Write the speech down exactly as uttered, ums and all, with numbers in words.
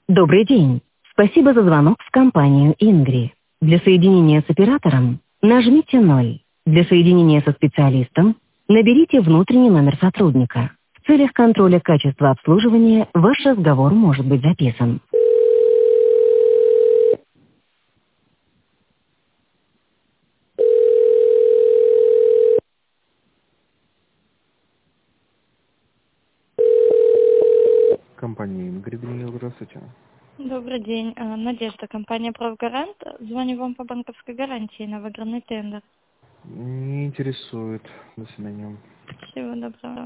Добрый день. Спасибо за звонок в компанию «Ингри». Для соединения с оператором нажмите ноль. Для соединения со специалистом наберите внутренний номер сотрудника. В целях контроля качества обслуживания ваш разговор может быть записан. Компания Ингрид, Даниил, здравствуйте. Добрый день. Э, Надежда, компания «Правгарант». Звоню вам по банковской гарантии на выигранный тендер. Не интересует. До свидания. Всего доброго.